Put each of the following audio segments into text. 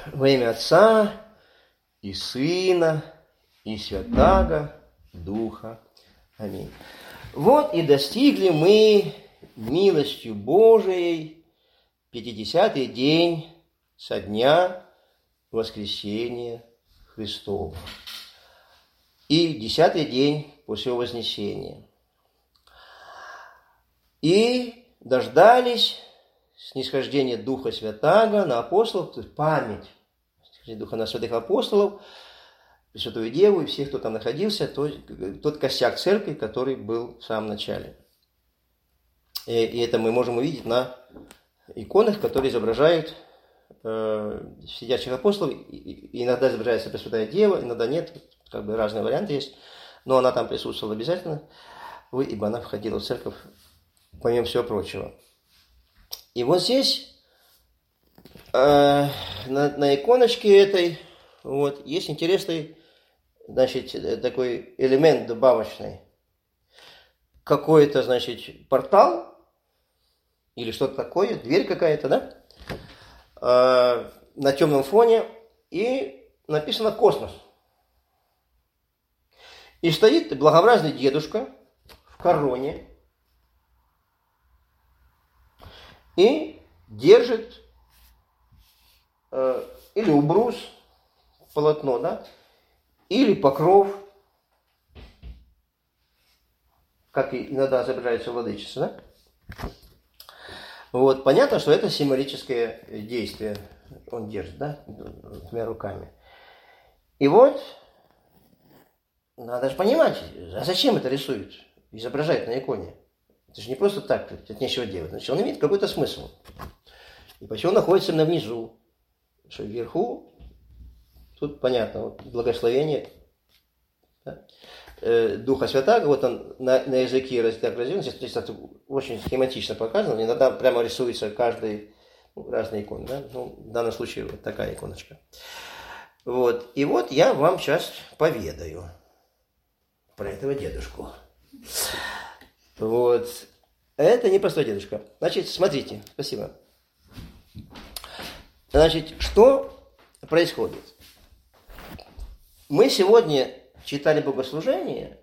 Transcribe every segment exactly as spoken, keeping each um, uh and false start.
Во имя Отца и Сына и Святаго Духа. Аминь. Вот и достигли мы милостью Божией пятидесятый день со дня воскресения Христова и десятый день после Вознесения. И дождались снисхождения Духа Святаго на апостолов, то есть память Духа на святых апостолов, Святую Деву и всех, кто там находился, то, тот костяк церкви, который был в самом начале. И, и это мы можем увидеть на иконах, которые изображают э, сидящих апостолов. И, и иногда изображается Пресвятая Дева, иногда нет, как бы разные варианты есть, но она там присутствовала обязательно, ибо она входила в церковь, помимо всего прочего. И вот здесь э, на, на иконочке этой вот, есть интересный, значит, такой элемент добавочный. Какой-то, значит, портал или что-то такое, дверь какая-то, да, э, на темном фоне, и написано «Космос». И стоит благообразный дедушка в короне и держит э, или убрус, полотно, да, или покров, как и иногда изображается владычица, да. Вот, понятно, что это символическое действие он держит, да, двумя руками. И вот, надо же понимать, а зачем это рисуют, изображают на иконе? Это же не просто так, это нечего делать. Значит, он имеет какой-то смысл. И почему он находится именно внизу? Что вверху, тут понятно, вот, благословение, да, э, Духа Святаго, вот он на, на языке так разделен, здесь это очень схематично показано, иногда прямо рисуется каждый, ну, разные иконы, да? Ну, в данном случае вот такая иконочка. Вот. И вот я вам сейчас поведаю про этого дедушку. Вот. Это не простой дедушка. Значит, смотрите, спасибо. Значит, что происходит? Мы сегодня читали богослужение,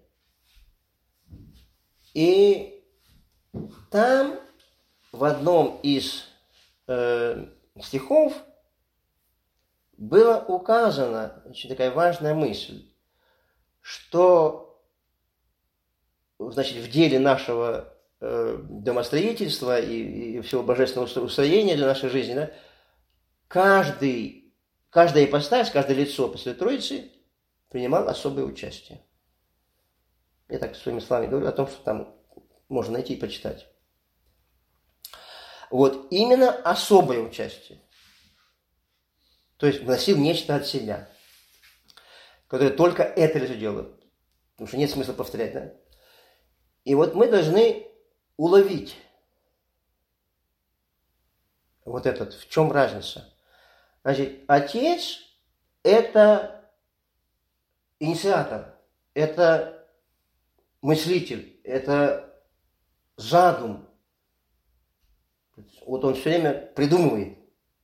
и там в одном из э, стихов была указана очень такая важная мысль, что, значит, в деле нашего э, домостроительства и, и всего божественного устроения для нашей жизни, да, каждый, каждая ипостась, каждое лицо после Троицы принимал особое участие. Я так своими словами говорю о том, что там можно найти и почитать. Вот, именно особое участие. То есть вносил нечто от себя, которое только это лицо делало. Потому что нет смысла повторять, да? И вот мы должны уловить вот этот, в чем разница. Значит, Отец – это инициатор, это мыслитель, это задум. Вот он все время придумывает.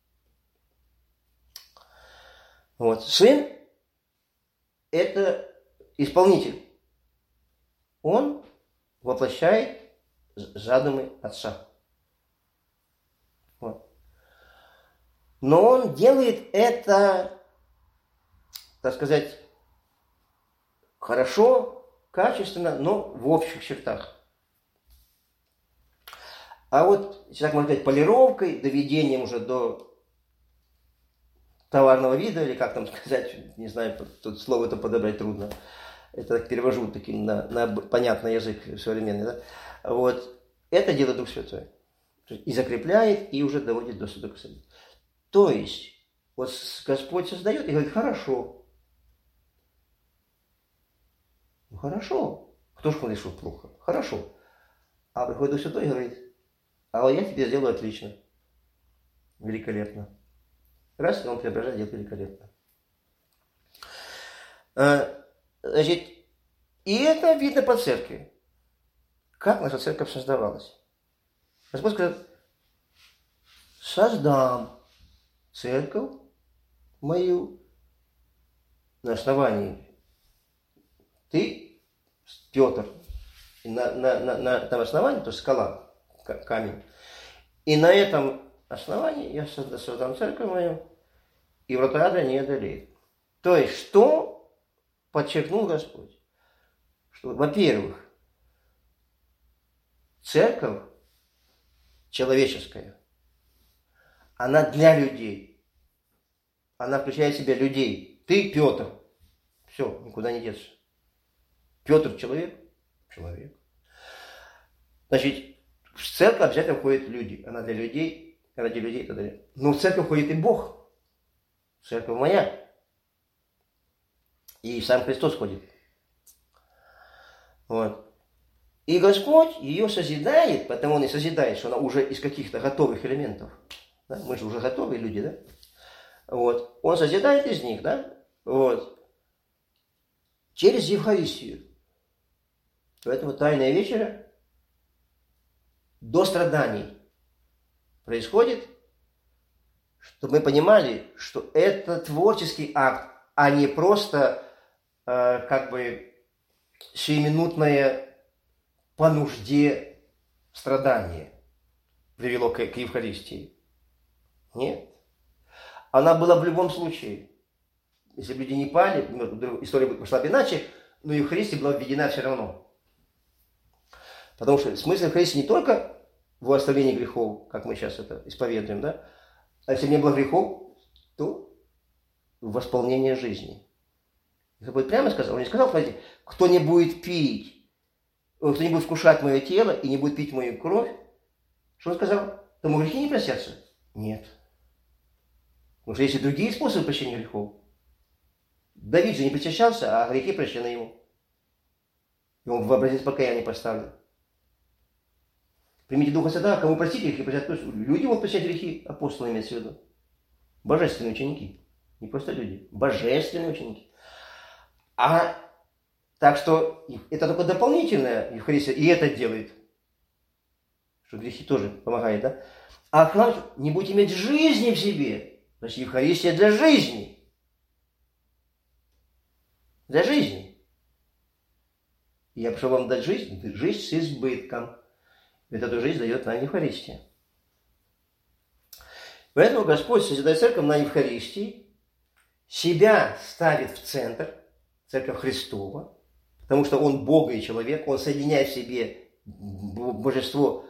Вот. Сын – это исполнитель. Он воплощает задумы Отца. Вот. Но он делает это, так сказать, хорошо, качественно, но в общих чертах. А вот, если так можно сказать, полировкой, доведением уже до товарного вида, или как там сказать, не знаю, тут слово это подобрать трудно. Это так перевожу таким на, на понятный язык современный, да? Вот. Это делает Дух Святой. И закрепляет, и уже доводит до Святого Совета. То есть, вот Господь создает и говорит, хорошо. Ну, хорошо. Кто же говорит, что плохо? Хорошо. А приходит Дух Святой и говорит, а я тебе сделаю отлично. Великолепно. Раз, и он преображает, делает великолепно. Значит, и это видно по церкви. Как наша церковь создавалась. Господь сказал, создам церковь мою на основании ты, Петр, и на, на, на, на этом основании, то есть скала, камень, и на этом основании я создам церковь мою, и врата ада не одолеют. То есть, что подчеркнул Господь? Что, во-первых, церковь человеческая, она для людей. Она включает в себя людей. Ты Петр. Все, никуда не деться. Петр человек? Человек. Значит, в церковь обязательно входят люди. Она для людей, ради людей и так далее. Но в церковь входит и Бог. Церковь моя. И сам Христос ходит. Вот. И Господь ее созидает, потому Он и созидает, что она уже из каких-то готовых элементов. Да? Мы же уже готовые люди, да? Вот. Он созидает из них, да? Вот. Через Евхаристию. Поэтому Тайная вечеря до страданий происходит, чтобы мы понимали, что это творческий акт, а не просто э, как бы сиюминутное по нужде страдание привело к, к Евхаристии. Нет. Она была в любом случае. Если бы люди не пали, история пошла бы иначе, но Евхаристия была введена все равно. Потому что смысл Евхаристии не только в оставлении грехов, как мы сейчас это исповедуем, да? А если не было грехов, то восполнение жизни. Господь прямо сказал, он не сказал, смотрите, кто не будет пить, кто не будет вкушать мое тело и не будет пить мою кровь, что он сказал? Тому грехи не простятся? Нет. Потому что есть и другие способы прощения грехов. Давид же не причащался, а грехи прощены ему. И он в образец покаяния поставлен. Примите Духа Святого, кому простить грехи, прощать. Люди могут прощать грехи, апостолы имеются в виду. Божественные ученики. Не просто люди. Божественные ученики. А так что это только дополнительное Евхаристия, и это делает. Что грехи тоже помогает, да? А главное, не будете иметь жизни в себе. Значит, Евхаристия для жизни. Для жизни. Я пришел вам дать жизнь, жизнь с избытком. Ведь эту жизнь дает нам Евхаристия. Поэтому Господь созидает церковь на Евхаристии, себя ставит в центр, церковь Христова, потому что Он Бог и человек, Он соединяет в себе божество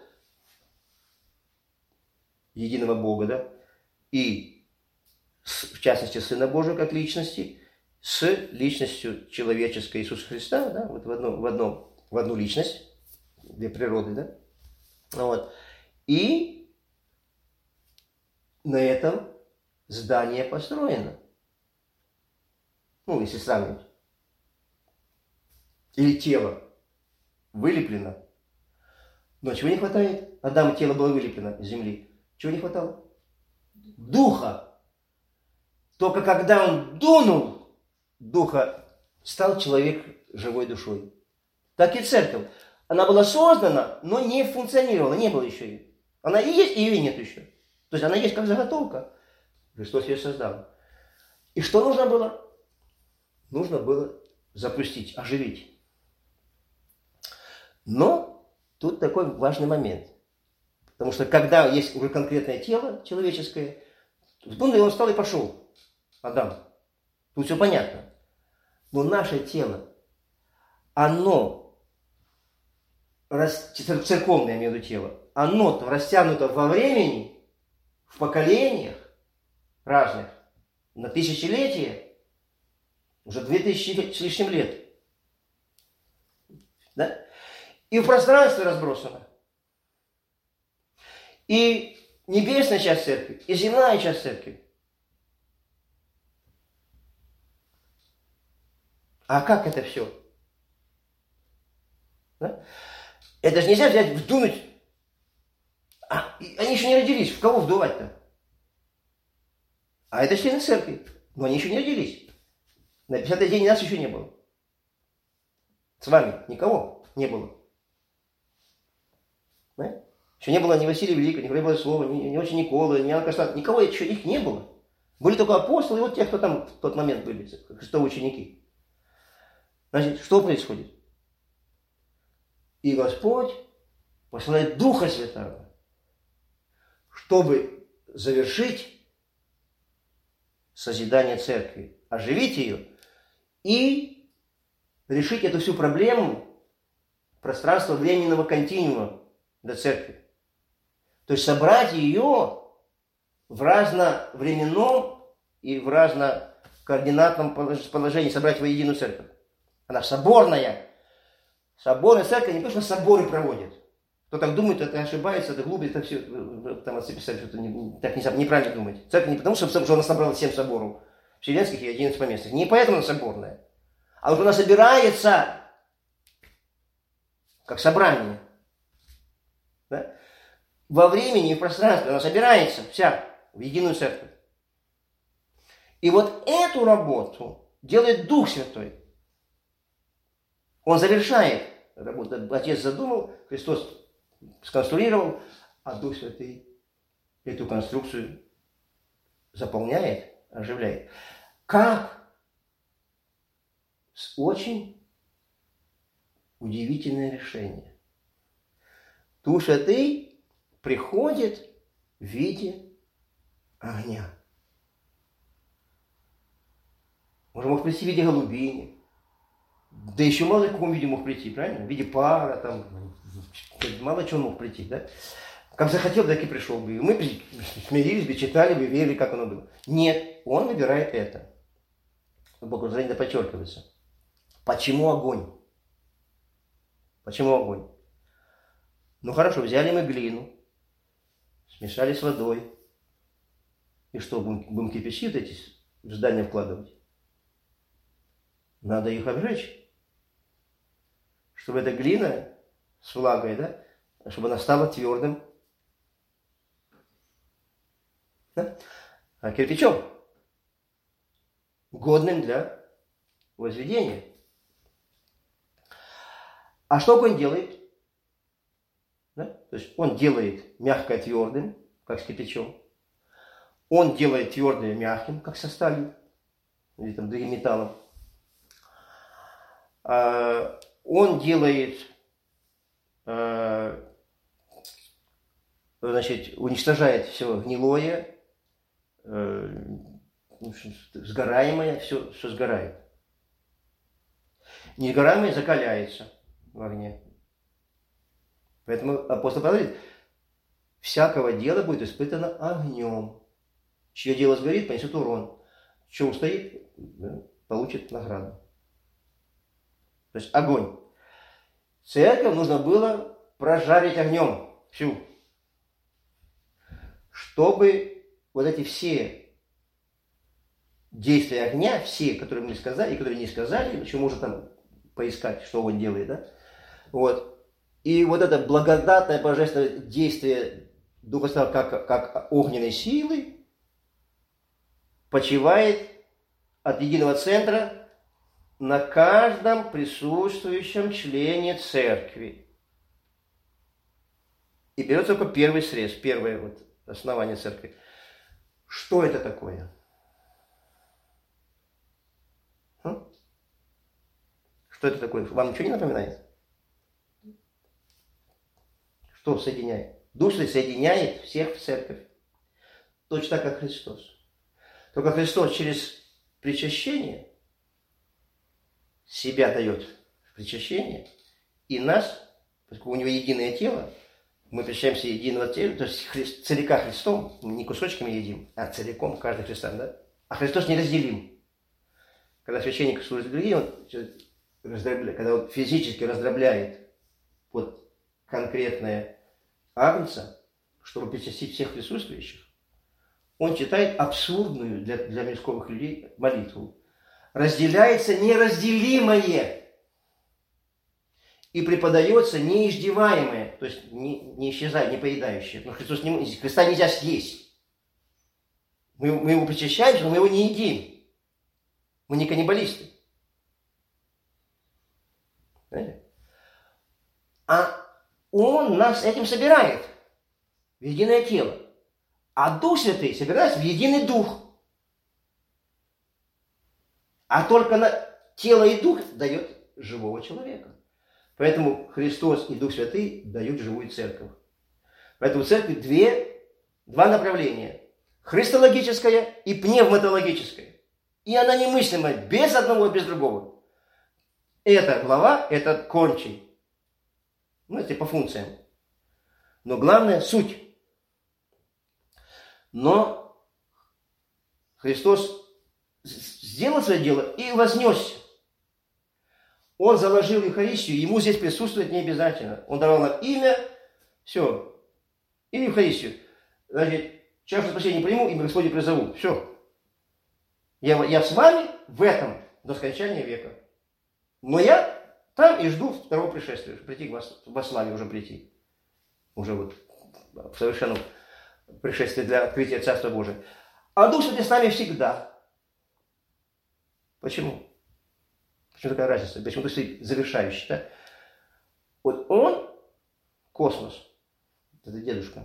единого Бога, да, и в частности Сына Божьего как личности, с личностью человеческой Иисуса Христа, да, вот в, одно, в, одно, в одну личность, две природы, да, вот, и на этом здание построено, ну, если сравнивать, или тело вылеплено, но чего не хватает? Адаму тело было вылеплено из земли, чего не хватало? Духа. Только когда он дунул Духа, стал человек живой душой. Так и церковь. Она была создана, но не функционировала, не было еще ее. Она и есть, и ее нет еще. То есть она есть как заготовка. Христос ее создал. И что нужно было? Нужно было запустить, оживить. Но тут такой важный момент. Потому что когда есть уже конкретное тело человеческое, вдунул, он встал и пошел. Адам. Тут все понятно. Но наше тело, оно, церковное, я имею в виду тело, оно растянуто во времени, в поколениях разных, на тысячелетия, уже две тысячи с лишним лет. Да? И в пространстве разбросано. И небесная часть церкви, и земная часть церкви. А как это все? Да? Это же нельзя взять, вдунуть. А, они еще не родились. В кого вдувать-то? А это члены церкви. Но они еще не родились. На пятидесятый день нас еще не было. С вами никого не было. Да? Еще не было ни Василия Великого, ни Григория Слова, ни, ни отче Николы, ни Иоанна Крестителя. Никого еще их не было. Были только апостолы, и вот те, кто там в тот момент были, Христовы ученики. Значит, что происходит? И Господь посылает Духа Святого, чтобы завершить созидание церкви, оживить ее и решить эту всю проблему пространства временного континуума для церкви. То есть собрать ее в разновременном и в разнокоординатном положении, собрать воединую церковь. Она соборная. Соборная церковь не то, что соборы проводит. Кто так думает, это ошибается, это глупо, это все, там отцы писали, что это не, так не, неправильно думать. Церковь не потому, что, что она собрала семь соборов, вселенских и одиннадцать поместных. Не поэтому она соборная. А вот она собирается как собрание. Да? Во времени и в пространстве она собирается вся в единую церковь. И вот эту работу делает Дух Святой. Он завершает работу. Отец задумал, Христос сконструировал, а Дух Святый эту конструкцию заполняет, оживляет. Как? С очень удивительное решение. Дух Святый приходит в виде огня. Он мог прийти в виде голубини. Да еще мало в каком виде мог прийти, правильно? В виде пара, там, мало чего мог прийти, да? Как захотел, так и пришел бы. И мы смирились бы, читали бы, верили, как оно было. Нет, он выбирает это. Богослужение подчеркивается. Почему огонь? Почему огонь? Ну хорошо, взяли мы глину, смешали с водой. И что, будем, будем кирпичи вот эти в здание вкладывать? Надо их обжечь. Чтобы эта глина с влагой, да, чтобы она стала твердым. Да? А кирпичом годным для возведения. А что огонь делает? Да? То есть он делает мягкое твердым, как с кирпичом. Он делает твердое мягким, как со сталью, или там другим металлом. А он делает, а, значит, уничтожает все гнилое, а, сгораемое, все, все сгорает. Несгораемое закаляется в огне. Поэтому апостол Павел говорит, всякого дела будет испытано огнем. Чье дело сгорит, понесет урон. Что устоит, получит награду. То есть огонь. Церковь нужно было прожарить огнем всю. Чтобы вот эти все действия огня, все, которые мы сказали, и которые не сказали, еще можно там поискать, что он делает, да? Вот. И вот это благодатное божественное действие Духа Святого как, как огненной силы почивает от единого центра на каждом присутствующем члене церкви. И берется только первый срез, первое вот основание церкви. Что это такое? М? Что это такое? Вам ничего не напоминает? Что соединяет? Дух Святой соединяет всех в церковь. Точно так, как Христос. Только Христос через причащение себя дает в причащение, и нас, поскольку у него единое тело, мы причащаемся единого тела, то есть Христ, целика Христом, не кусочками едим, а целиком каждый христиан, да? А Христос неразделим. Когда священник служит другие, он раздробляет, когда он физически раздробляет под конкретное агнца, чтобы причастить всех присутствующих, он читает абсурдную для, для мирсковых людей молитву. Разделяется неразделимое и преподается неиздеваемое, то есть не, не исчезает, не поедающее. Но Христос не, Христа нельзя съесть. Мы, мы его причащаемся, но мы его не едим. Мы не каннибалисты. Понимаете? А он нас этим собирает в единое тело. А Дух Святый собирается в единый дух. А только на тело и дух дает живого человека. Поэтому Христос и Дух Святый дают живую церковь. Поэтому в церкви две, два направления. Христологическое и пневматологическое. И она немыслима без одного и без другого. Это глава, это кончий. Ну, это по функциям. Но главное – суть. Но Христос сделал свое дело и вознесся. Он заложил Евхаристию, ему здесь присутствовать не обязательно. Он давал нам имя, все. И Евхаристию. Значит, чашу спасения приму, имя Господне призову. Все. Я, я с вами в этом до скончания века. Но я там и жду второго пришествия. Прийти к вас, во славе уже прийти. Уже вот в совершенном пришествии для открытия Царства Божия. А Дух Святый с нами всегда. Почему? Почему такая разница? Почему Дух Святый завершающий, да? Вот он, космос, это дедушка.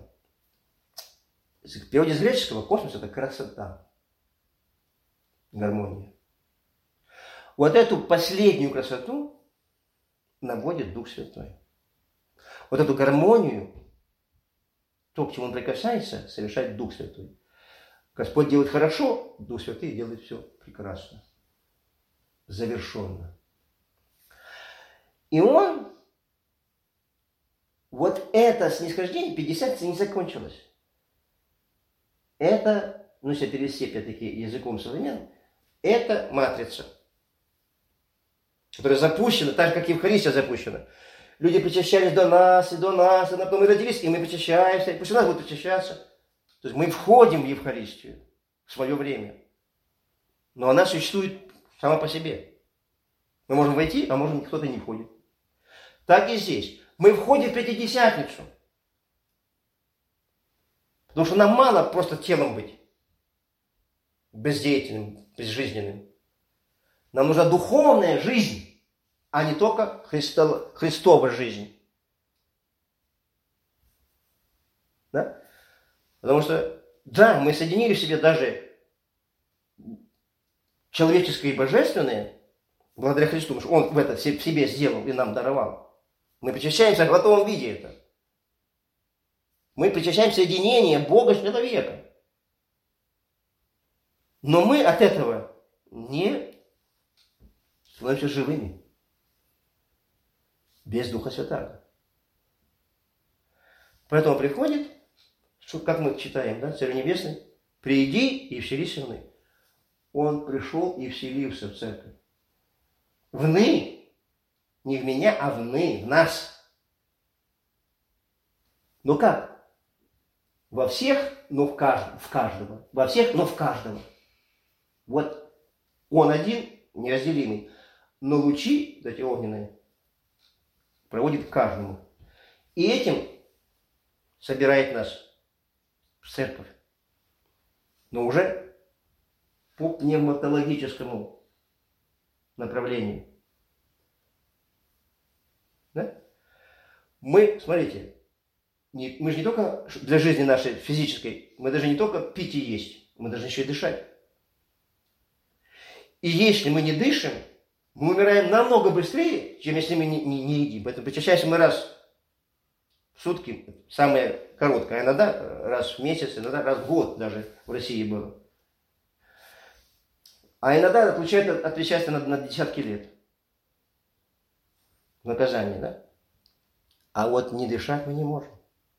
В переводе с греческого космос – это красота, гармония. Вот эту последнюю красоту наводит Дух Святой. Вот эту гармонию, то, к чему он прикасается, совершает Дух Святой. Господь делает хорошо, Дух Святый делает все прекрасно, завершенно. И он, вот это снисхождение, пятидесятница не закончилось. Это, ну, если перевести, опять-таки, языком современным, это матрица, которая запущена, так же, как Евхаристия запущена. Люди причащались до нас, и до нас, и потом мы родились, и мы причащаемся, и пусть у нас будут причащаться. То есть мы входим в Евхаристию в свое время. Но она существует сама по себе. Мы можем войти, а может кто-то не входит. Так и здесь. Мы входим в Пятидесятницу. Потому что нам мало просто телом быть. Бездеятельным, безжизненным. Нам нужна духовная жизнь, а не только Христо, Христова жизнь. Да? Потому что, да, мы соединили в себе даже человеческое и божественное, благодаря Христу, потому что Он в это в себе сделал и нам даровал. Мы причащаемся в готовом виде это. Мы причащаем соединение Бога с человеком. Но мы от этого не становимся живыми. Без Духа Святаго. Поэтому приходит, что, как мы читаем, да, Царь Небесный, приди и вселись в ны. Он пришел и вселился в церковь. В ны, не в меня, а в ны, в нас. Но как? Во всех, но в каждом, в каждого. Во всех, но в каждого. Вот он один, неразделимый. Но лучи, эти огненные, проводит к каждому. И этим собирает нас в церковь. Но уже по пневматологическому направлению. Да? Мы, смотрите, не, мы же не только для жизни нашей физической, мы даже не только пить и есть, мы должны еще и дышать. И если мы не дышим, мы умираем намного быстрее, чем если мы не, не, не едим. Поэтому причащаемся мы раз в сутки, самое короткое, иногда раз в месяц, иногда раз в год даже в России было. А иногда получают от причастия на, на десятки лет. Наказание, да? А вот не дышать мы не можем.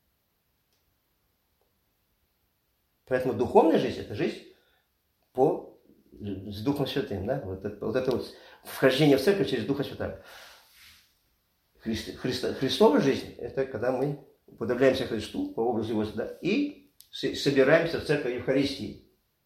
Поэтому духовная жизнь – это жизнь по, с Духом Святым. Да? Вот, это, вот это вот вхождение в церковь через Духа Святого. Христ, Христо, Христовая жизнь – это когда мы уподобляемся Христу по образу Его, да, и собираемся в церковь Евхаристии.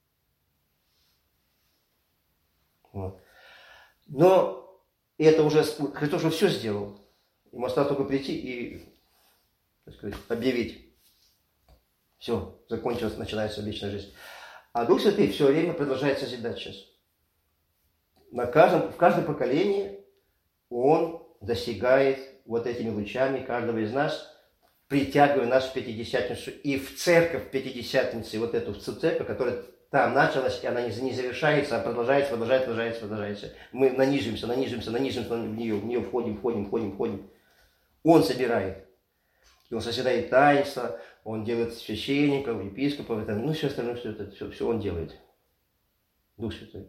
Вот. Но это уже Христос уже все сделал. Ему осталось только прийти и, так сказать, объявить. Все, закончилась, начинается вечная жизнь. А Дух Святый все время продолжает созидать сейчас. На каждом, в каждом поколении Он достигает вот этими лучами каждого из нас, притягивая нас в Пятидесятницу и в церковь Пятидесятницы, вот эту церковь, которая там началась, и она не не завершается, а продолжается, продолжается, продолжается, продолжается. Мы нанижимся, нанижимся, нанижимся в нее, в нее входим, входим, входим, входим. Он собирает. И он созидает таинство, он делает священников, епископов, это, ну все остальное, все это, все, все он делает. Дух Святой.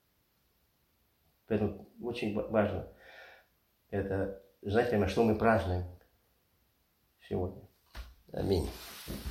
Поэтому очень важно это знать, что мы празднуем сегодня. Аминь.